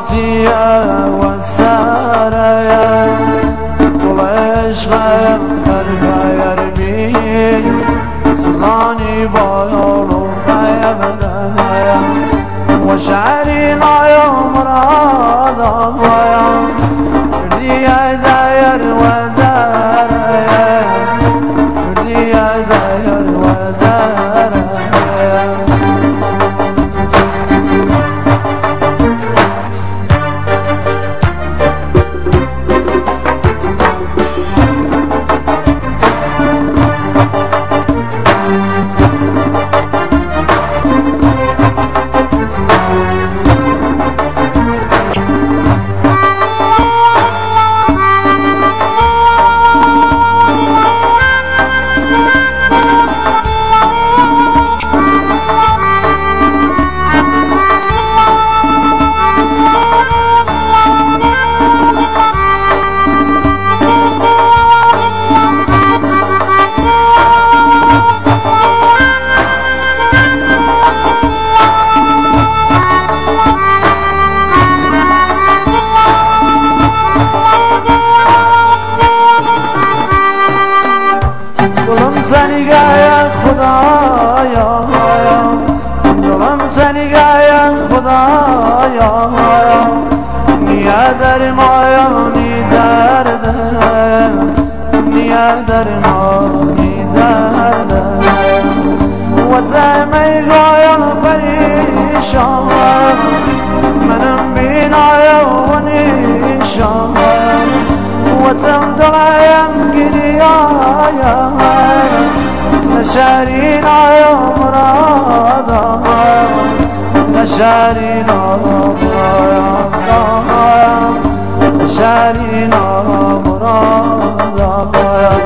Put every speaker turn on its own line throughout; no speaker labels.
عطية والسارية طول عشقك برفع يربي سلطاني بايولو بيبدايا وشعري لا يوم راضا ويا رديا داير وداريا رديا داير وداريا يا خدايا ظلمتني يا خدايا يا درماني درد يا درماني درد وتمي يا بريشان من بينا ونيشان وتمدل يمكن يا نشارينا يا مرادا نشارينا مرادا نشارينا مرادا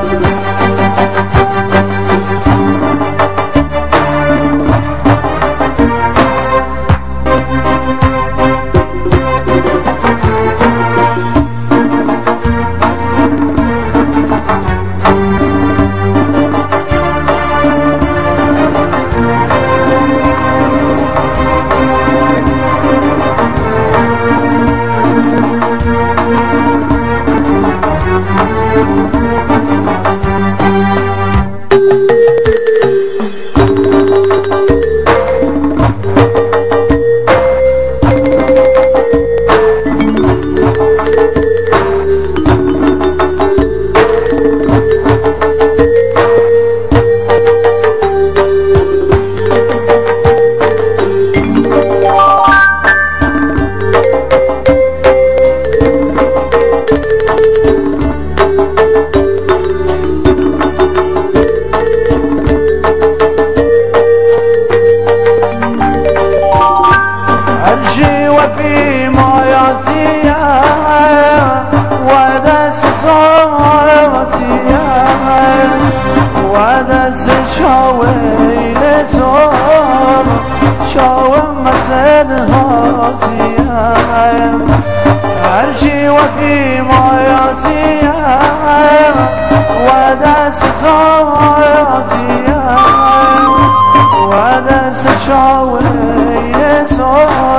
وفي موياتيا ودس صوتيا ودس شاوي لزور شاوي مسد هاتيا أرجي وفي موياتيا ودس صوتيا ودس شاوي لزور